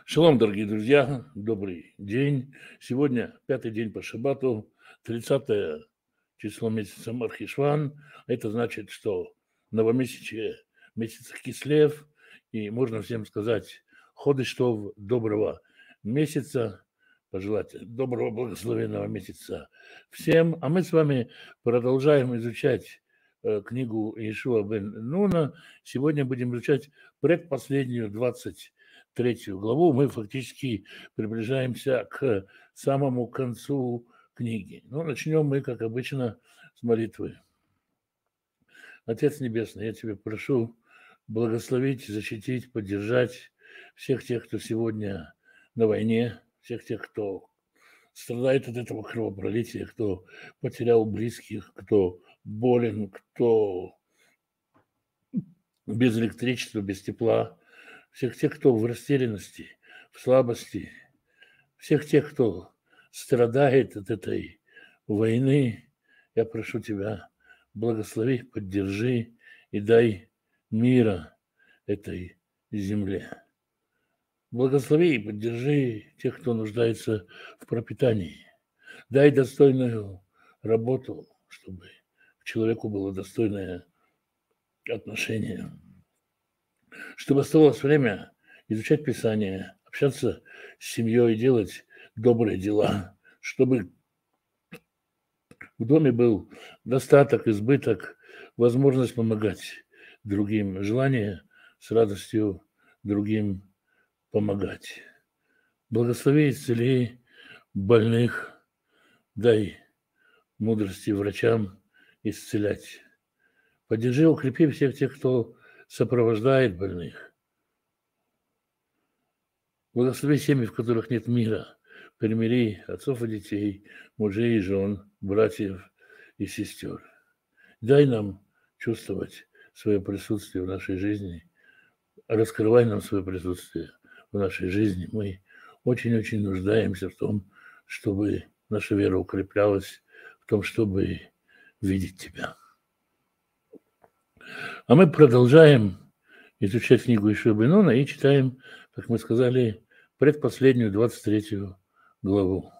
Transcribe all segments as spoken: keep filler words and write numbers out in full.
Шалом, дорогие друзья, добрый день. Сегодня пятый день по шаббату, тридцатое число месяца Мархишван. Это значит, что новомесячие месяца Кислев, и можно всем сказать ходыш тов, доброго месяца, пожелать доброго благословенного месяца всем. А мы с вами продолжаем изучать э, книгу Иешуа бен Нуна. Сегодня будем изучать предпоследнюю двадцать третью главу. Мы фактически приближаемся к самому концу книги. Но начнем мы, как обычно, с молитвы. Отец Небесный, я Тебя прошу благословить, защитить, поддержать всех тех, кто сегодня на войне, всех тех, кто страдает от этого кровопролития, кто потерял близких, кто болен, кто без электричества, без тепла, всех тех, кто в растерянности, в слабости, всех тех, кто страдает от этой войны, я прошу Тебя, благослови, поддержи и дай мира этой земле. Благослови и поддержи тех, кто нуждается в пропитании. Дай достойную работу, чтобы к человеку было достойное отношение, чтобы оставалось время изучать Писание, общаться с семьей, делать добрые дела, чтобы в доме был достаток, избыток, возможность помогать другим, желание с радостью другим помогать. Благослови, исцели больных, дай мудрости врачам исцелять. Поддержи, укрепи всех тех, кто сопровождает больных. Благослови семьи, в которых нет мира. Примири отцов и детей, мужей и жен, братьев и сестер. Дай нам чувствовать свое присутствие в нашей жизни. Раскрывай нам свое присутствие в нашей жизни. Мы очень-очень нуждаемся в том, чтобы наша вера укреплялась, в том, чтобы видеть Тебя. А мы продолжаем изучать книгу Иешуа бен Нуна и читаем, как мы сказали, предпоследнюю двадцать третью главу.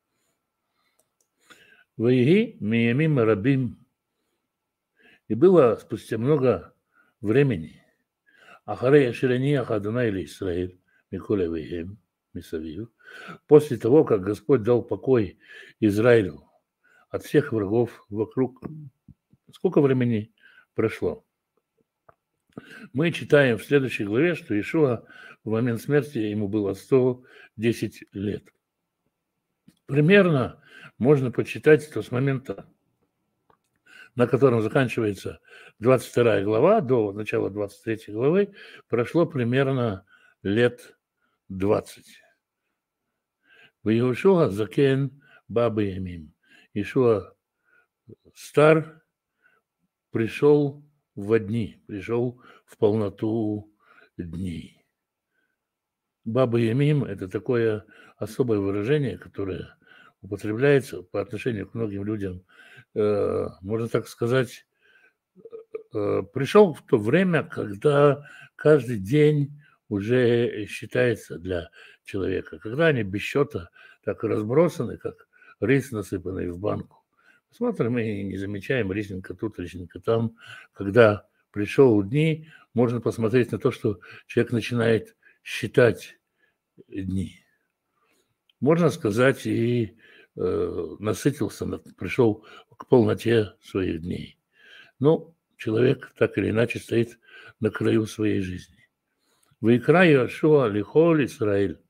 «Ваиги миямим рабим». И было спустя много времени, ахарей ашираниях Адонай или Исраэль, Миколе ваигем, Мисавив, после того, как Господь дал покой Израилю от всех врагов вокруг. Сколько времени прошло? Мы читаем в следующей главе, что Иешуа в момент смерти ему было сто десять лет. Примерно можно подсчитать, что с момента, на котором заканчивается двадцать вторая глава, до начала двадцать третьей главы, прошло примерно лет двадцать. В Иешуа закен бабы ямим. Иешуа стар, пришел в дни, пришел в полноту дней. Баба Ямим – это такое особое выражение, которое употребляется по отношению к многим людям. Э, можно так сказать, э, пришел в то время, когда каждый день уже считается для человека, когда они без счета так разбросаны, как рис, насыпанный в банку. Смотрим и не замечаем рисинка тут, рисинка там. Когда пришел дни, можно посмотреть на то, что человек начинает считать дни. Можно сказать, и э, насытился, пришел к полноте своих дней. Но человек так или иначе стоит на краю своей жизни. «Ваикра Иешуа лихоль Исраэль».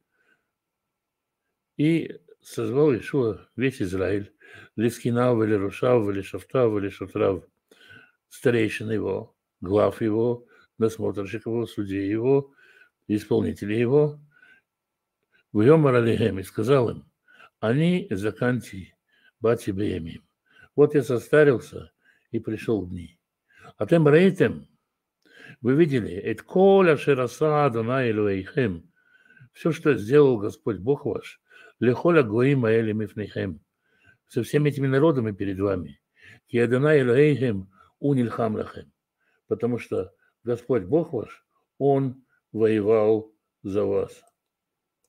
И созвал Иешуа весь Израиль, Лискинав, или Рушав, или Шафтав, или Шатрав, старейшин его, глав его, насмотрщиков его, судей его, исполнителей его, в Йомар алихем, и сказал им: они заканти бати беямим. Вот я состарился и пришел дни. А тем браитем, вы видели, эт коля шераса Адонай Элоэйхем, все, что сделал Господь Бог ваш, лехоля гоим аэли мифнейхем, со всеми этими народами перед вами, ки Адонай Элоэйхем унильхам лахем, потому что Господь Бог ваш, Он воевал за вас.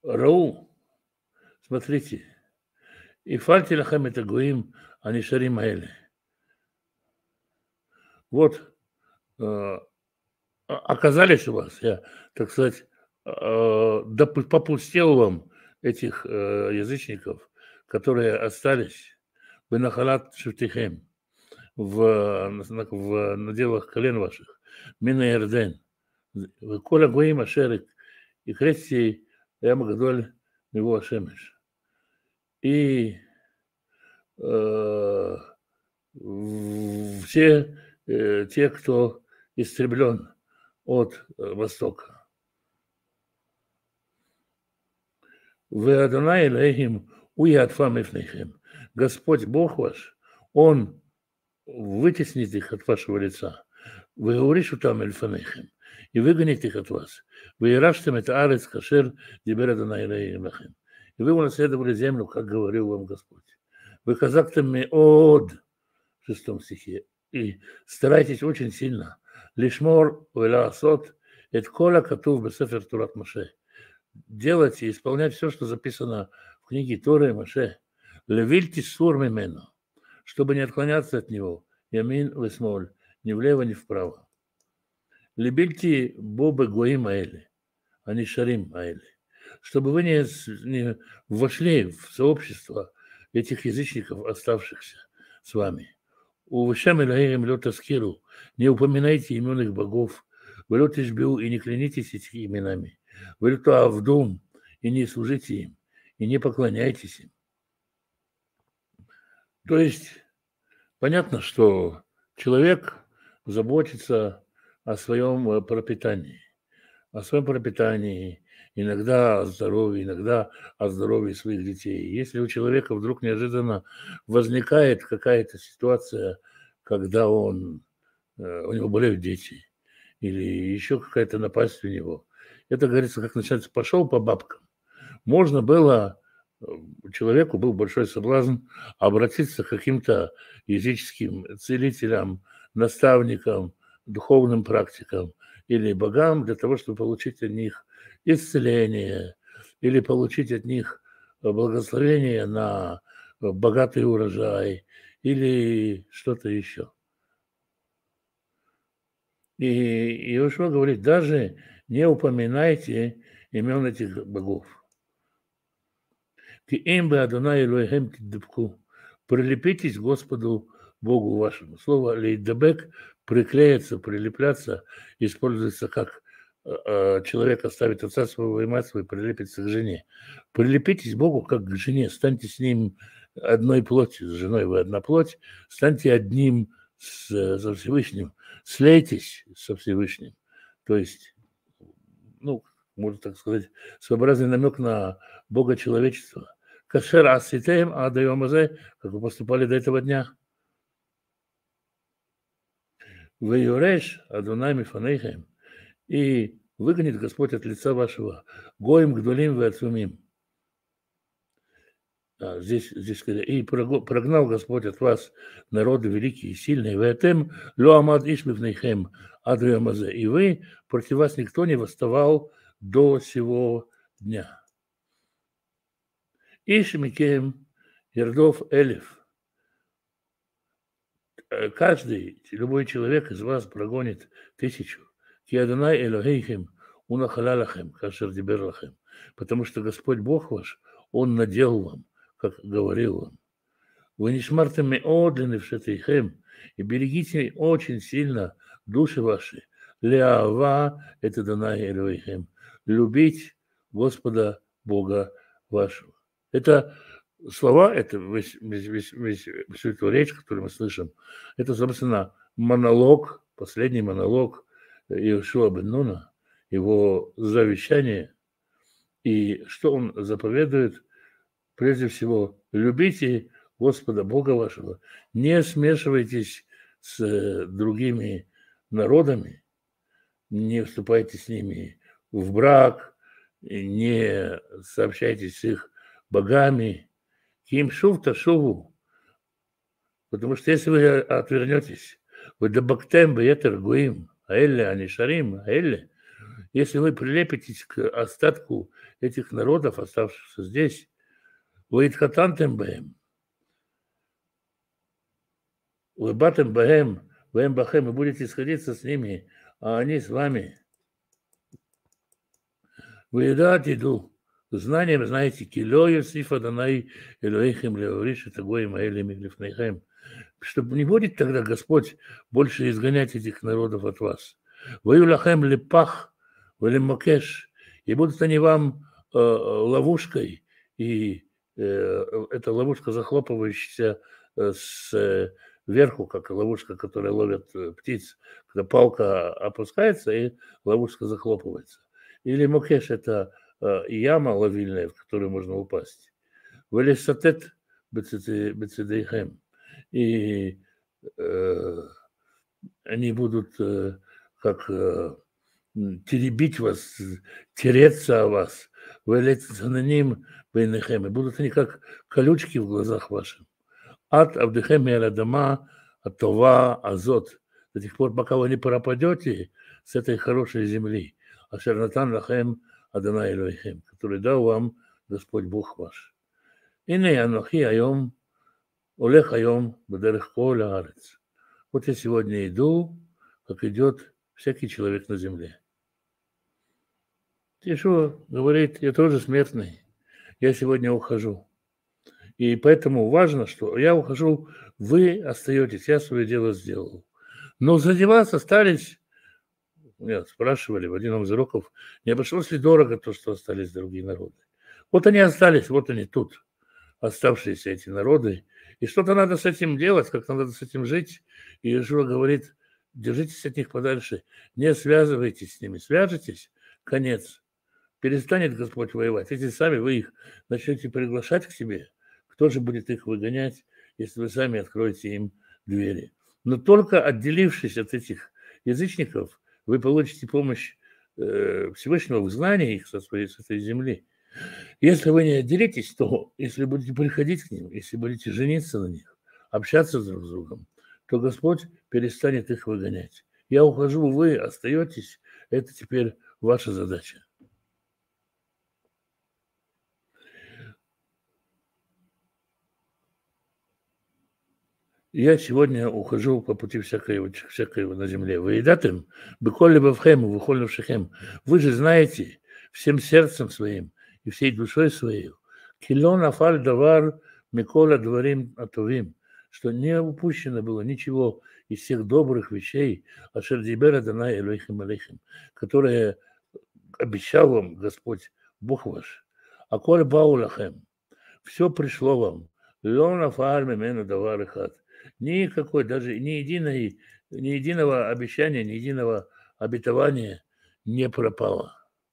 Рау, смотрите, и фальти лахем это гуим, а не шарим аэле. Вот э, оказались у вас, я, так сказать, э, попустил вам этих э, язычников, которые остались, вы нахалат шуфтихем, в, в наделах колен ваших, мина Ярден, коля гуим ашерик, и крести Ям Гадоль его Ашемеш. И э, все э, те, кто истреблен от востока. Вы Адонай Элейхим уядфам ифнейхем. Господь Бог ваш, Он вытеснит их от вашего лица. Вы говоришь там эльфанейхем. И выгонит их от вас. Вы ираштем это арец кашер дибер Адонай Элейхим лахем. И вы унаследовали землю, как говорил вам Господь. Вы казактам меод, в шестом стихе, и старайтесь очень сильно. Лишмор уэлаасот, эт кола катув бесефер турат Моше. Делать и исполнять все, что записано в книге Торы и Моше. Левильти сур мимену, чтобы не отклоняться от него. Ямин весмоль, ни влево, ни вправо. Лебильти бобы гоим аэли, а не шарим аэли. Чтобы вы не, не вошли в сообщество этих язычников, оставшихся с вами. У Вышам Элаирим Лотаскиру, не упоминайте имен их богов, вы Лотишбиу и не клянитесь этими именами, вы Лотуавдум и не служите им, и не поклоняйтесь им. То есть понятно, что человек заботится о своем пропитании, о своем пропитании, иногда о здоровье, иногда о здоровье своих детей. Если у человека вдруг неожиданно возникает какая-то ситуация, когда он, у него болеют дети, или еще какая-то напасть у него, это, говорится, как начинается, пошел по бабкам. Можно было, человеку был большой соблазн обратиться к каким-то языческим целителям, наставникам, духовным практикам или богам для того, чтобы получить от них исцеление или получить от них благословение на богатый урожай или что-то еще. И Иошуа говорит, даже не упоминайте имен этих богов. Прилепитесь к Господу Богу вашему. Слово лейдабек, приклеиться, прилепляться, используется как человек оставит отца своего и мать свою, прилепится к жене. Прилепитесь к Богу как к жене, станьте с ним одной плотью, с женой вы одна плоть, станьте одним с, со Всевышним, слейтесь со Всевышним. То есть, ну, можно так сказать, своеобразный намек на Бога человечества. Кашер аситеем адаемазе, как вы поступали до этого дня. Вы юреш адунай мифанейхем. И выгонит Господь от лица вашего гоим гдулим вы отцумим. А, здесь, здесь сказать, и прогнал Господь от вас народы великие и сильные. Вы этим лоамад ишмивнейхем адуямазе. И вы, против вас никто не восставал до сего дня. Ишмикем Ердов Элев. Каждый, любой человек из вас прогонит тысячу. Киадонай Элохейхем унахалалахем, кашер диберлахем. Потому что Господь Бог ваш, Он надел вам, как говорил вам. Вы не шмартами одлины в шатейхем, и берегите очень сильно души ваши. Леава – это Донай Элохейхем. Любить Господа Бога вашего. Это слова, это весь, весь, весь, весь, всю эту речь, которую мы слышим, это, собственно, монолог, последний монолог Иошуа бен Нуна, его завещание. И что он заповедует? Прежде всего, любите Господа Бога вашего, не смешивайтесь с другими народами, не вступайте с ними в брак, не сообщайтесь с их богами, ким шув-то шуву. Потому что если вы отвернетесь, вы дабактем беетер гуим, аэлле, а не шарим, аэлле, если вы прилепитесь к остатку этих народов, оставшихся здесь, «Ваидхатантем бэм», «Выбатем бэм», «Бэм бахем», вы будете сходиться с ними, а они с вами. Вы едат иду, знанием знаете, кило Йосиф Адонай Элоихим Леориш и Тагоим Аэлем Иглифнейхем, чтобы не будет тогда Господь больше изгонять этих народов от вас. Вы улахем лепах, вы лемокеш, и будут они вам э, ловушкой, и э, эта ловушка, захлопывающаяся э, сверху, как ловушка, которая ловит птиц, когда палка опускается, и ловушка захлопывается. Или мокеш – это э, яма лавильная, в которую можно упасть. Велесатет бецедейхем. И э, они будут э, как э, теребить вас, тереться о вас. Велецананим бейнехем. И будут они как колючки в глазах ваших. От авдехем и арадама, от това, азот. До тех пор, пока вы не пропадете с этой хорошей земли. Ашер натан лахем Адонай Элоихем, который дал вам Господь Бог ваш. Ине анохи айом, олех айом, бадерех кол аарец. Вот я сегодня иду, как идет всякий человек на земле. Иешуа говорит, я тоже смертный, я сегодня ухожу. И поэтому важно, что я ухожу, вы остаетесь, я свое дело сделал. Но сзади вас остались. Нет, спрашивали в один из уроков, не обошлось ли дорого то, что остались другие народы. Вот они остались, вот они тут, оставшиеся эти народы. И что-то надо с этим делать, как-то надо с этим жить. И Иешуа говорит, держитесь от них подальше, не связывайтесь с ними. Свяжетесь, конец. Перестанет Господь воевать. Если сами вы их начнете приглашать к себе, кто же будет их выгонять, если вы сами откроете им двери? Но только отделившись от этих язычников, вы получите помощь э, Всевышнего в знании их со своей, с этой земли. Если вы не отделитесь, то если будете приходить к ним, если будете жениться на них, общаться друг с другом, то Господь перестанет их выгонять. Я ухожу, вы остаетесь, это теперь ваша задача. Я сегодня ухожу по пути всякого, всякого на земле. Вы едатым, быколли бавхем, выхолли в шехем. Вы же знаете всем сердцем своим и всей душой своей, килон афаль давар микола дворим атовим, что не упущено было ничего из всех добрых вещей, ашер дибер Адонай Элоихим алейхим, которые обещал вам Господь, Бог ваш. А коль баулахем, все пришло вам, лон афаль мимену давар ихат. Никакой, даже ни, единой, ни единого обещания, ни единого обетования не пропало.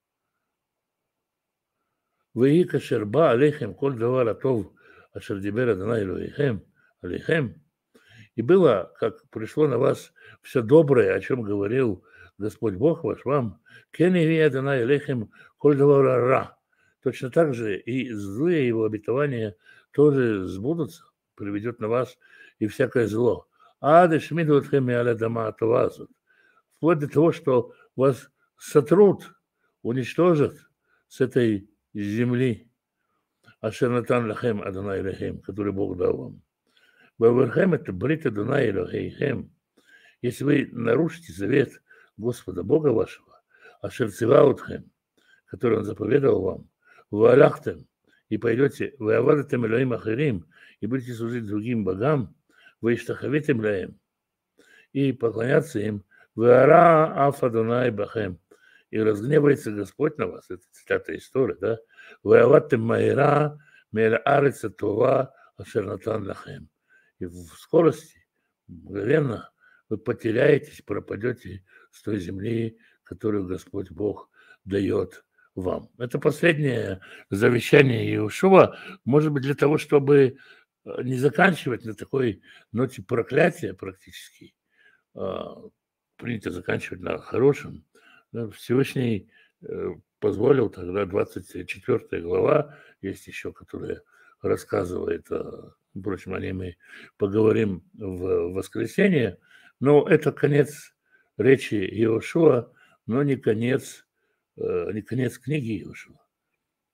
Вы кашерба алейхем коль давар атов ашер дибер Адонай Элоихим алейхем. И было, как пришло на вас все доброе, о чем говорил Господь Бог ваш вам, кеневи Адонай Элоихим коль давар ра. Точно так же и злые его обетования тоже сбудутся, приведет на вас и всякое зло. А дешмидутхем и алядама атавазут. Вплоть до того, что вас сотрут, уничтожат с этой земли. Ашернатан лахем Адонай Элохим, который Бог дал вам. Баверхем это брит Адонай Элохейхем. Если вы нарушите завет Господа Бога вашего, Ашерцеваутхем, который Он заповедал вам, Валяхтем, и пойдете, вы авадатем Элоим Ахирим, и будете служить другим богам, вы иштахавитем лаем, и поклоняться им, вы ара аф Адонай бахем, и разгневается Господь на вас, это цитата истории, да, вы авадтем маира мель арица това ашернатан лахем, и в скорости, мгновенно, вы потеряетесь, пропадете с той земли, которую Господь Бог дает вам. Это последнее завещание Иешуа, может быть, для того, чтобы не заканчивать на такой ноте проклятия практически, принято заканчивать на хорошем. Всевышний позволил тогда, двадцать четвёртая глава, есть еще, которая рассказывает, впрочем, о ней мы поговорим в воскресенье, но это конец речи Иешуа, но не конец, не конец книги Иешуа.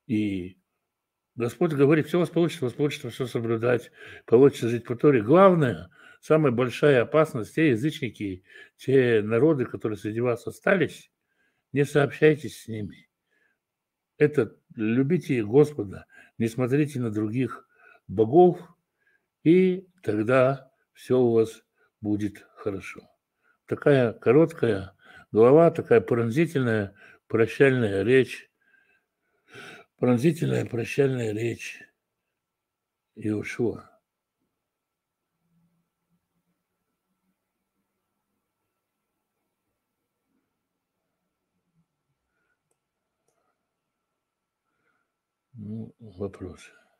И Господь говорит, все у вас получится, у вас получится все соблюдать, получится жить по Торе. Главное, самая большая опасность, те язычники, те народы, которые среди вас остались, не сообщайтесь с ними. Это любите Господа, не смотрите на других богов, и тогда все у вас будет хорошо. Такая короткая глава, такая пронзительная прощальная речь, пронзительная прощальная речь Иошуа. Ну, вопрос.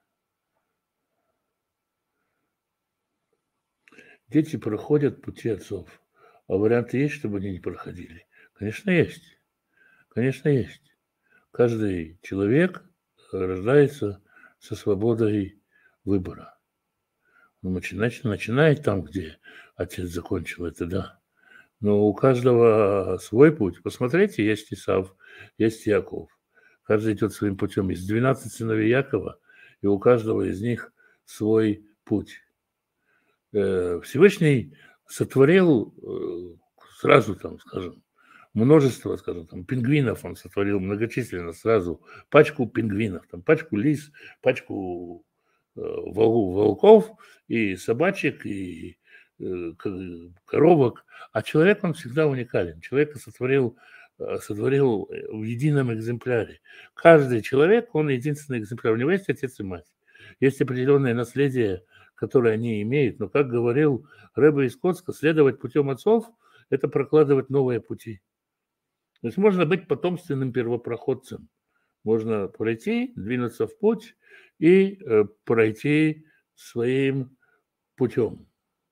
Дети проходят пути отцов. А варианты есть, чтобы они не проходили? Конечно, есть. Конечно, есть. Каждый человек рождается со свободой выбора. Ну, начинать, начинает там, где отец закончил это, да. Но у каждого свой путь. Посмотрите, есть Исав, есть Яков. Каждый идет своим путем. Есть двенадцать сыновей Якова, и у каждого из них свой путь. Всевышний сотворил сразу, там, скажем, множество, скажем, там, пингвинов он сотворил многочисленно сразу, пачку пингвинов, там, пачку лис, пачку э, волков и собачек, и э, коровок. А человек, он всегда уникален. Человека сотворил, сотворил в едином экземпляре. Каждый человек, он единственный экземпляр. У него есть отец и мать. Есть определенное наследие, которые они имеют. Но, как говорил Ребе из Коцка, следовать путем отцов – это прокладывать новые пути. То есть можно быть потомственным первопроходцем. Можно пройти, двинуться в путь и э, пройти своим путем.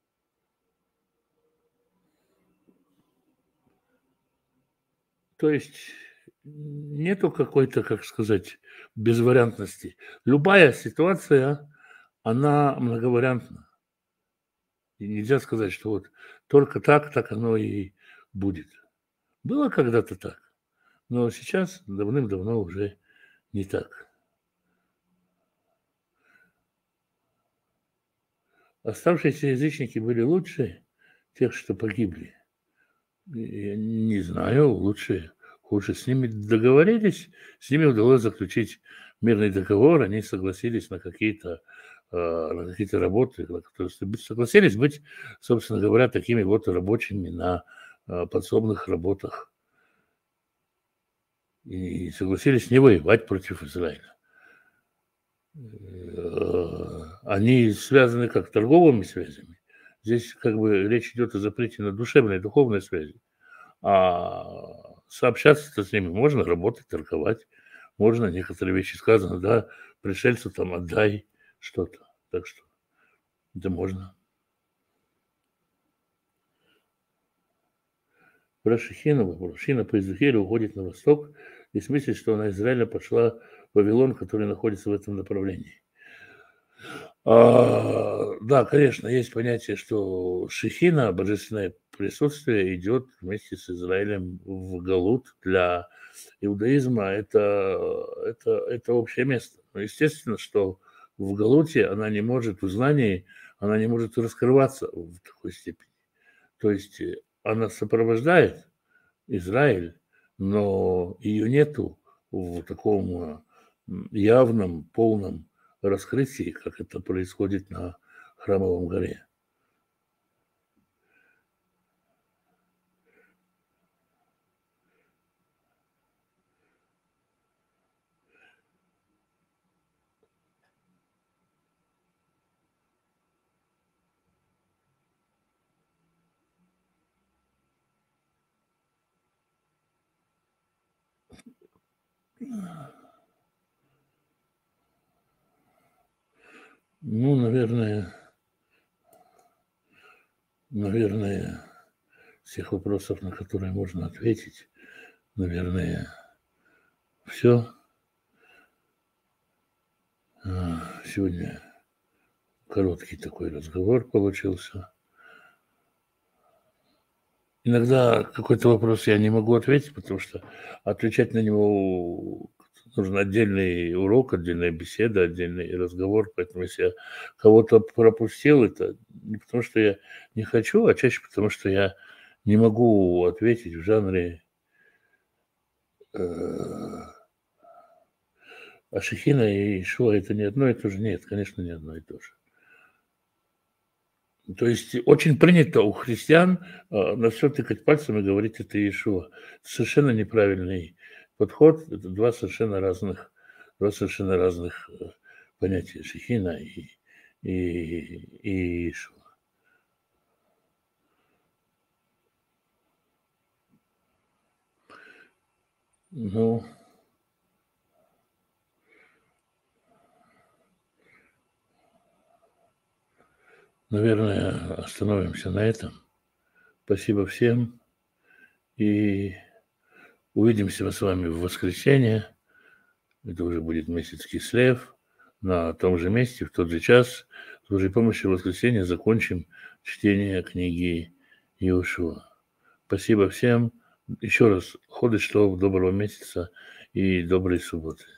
То есть нету какой-то, как сказать, безвариантности. Любая ситуация, она многовариантна. И нельзя сказать, что вот только так, так оно и будет. Было когда-то так, но сейчас давным-давно уже не так. Оставшиеся язычники были лучше тех, что погибли. Я не знаю, лучше, хуже. С ними договорились, с ними удалось заключить мирный договор, они согласились на какие-то на какие-то работы, на которые согласились быть, собственно говоря, такими вот рабочими на подсобных работах. И согласились не воевать против Израиля. Они связаны как торговыми связями. Здесь как бы речь идет о запрете на душевной, духовной связи. А сообщаться с ними можно, работать, торговать. Можно, некоторые вещи сказано, да, пришельцу там отдай что-то. Так что это можно. Про Шехину вопрос. Шина по Иезекиилю уходит на восток, и в смысле, что она Израиля пошла в Вавилон, который находится в этом направлении. А, да, конечно, есть понятие, что Шехина, божественное присутствие, идет вместе с Израилем в Галут. Для иудаизма это, это, это общее место. Но естественно, что в Галуте она не может, в знании, она не может раскрываться в такой степени. То есть она сопровождает Израиль, но ее нету в таком явном, полном раскрытии, как это происходит на Храмовом горе. Ну, наверное, наверное, всех вопросов, на которые можно ответить, наверное, все. Сегодня короткий такой разговор получился. Иногда какой-то вопрос я не могу ответить, потому что отвечать на него нужен отдельный урок, отдельная беседа, отдельный разговор. Поэтому если я кого-то пропустил, это не потому, что я не хочу, а чаще потому, что я не могу ответить в жанре э, а Шехина и Ишуа – это не одно и то же? Нет, конечно, не одно и то же. То есть очень принято у христиан э, на все тыкать пальцем и говорить: это Иешуа. Совершенно неправильный подход. Это два совершенно разных, два совершенно разных э, понятия: Шехина и, и, и Иешуа. Ну, наверное, остановимся на этом. Спасибо всем. И увидимся мы с вами в воскресенье. Это уже будет месяц Кислев. На том же месте, в тот же час. С Божьей помощью в воскресенье закончим чтение книги Иошуа. Спасибо всем. Еще раз, ходыш шлов, доброго месяца и доброй субботы.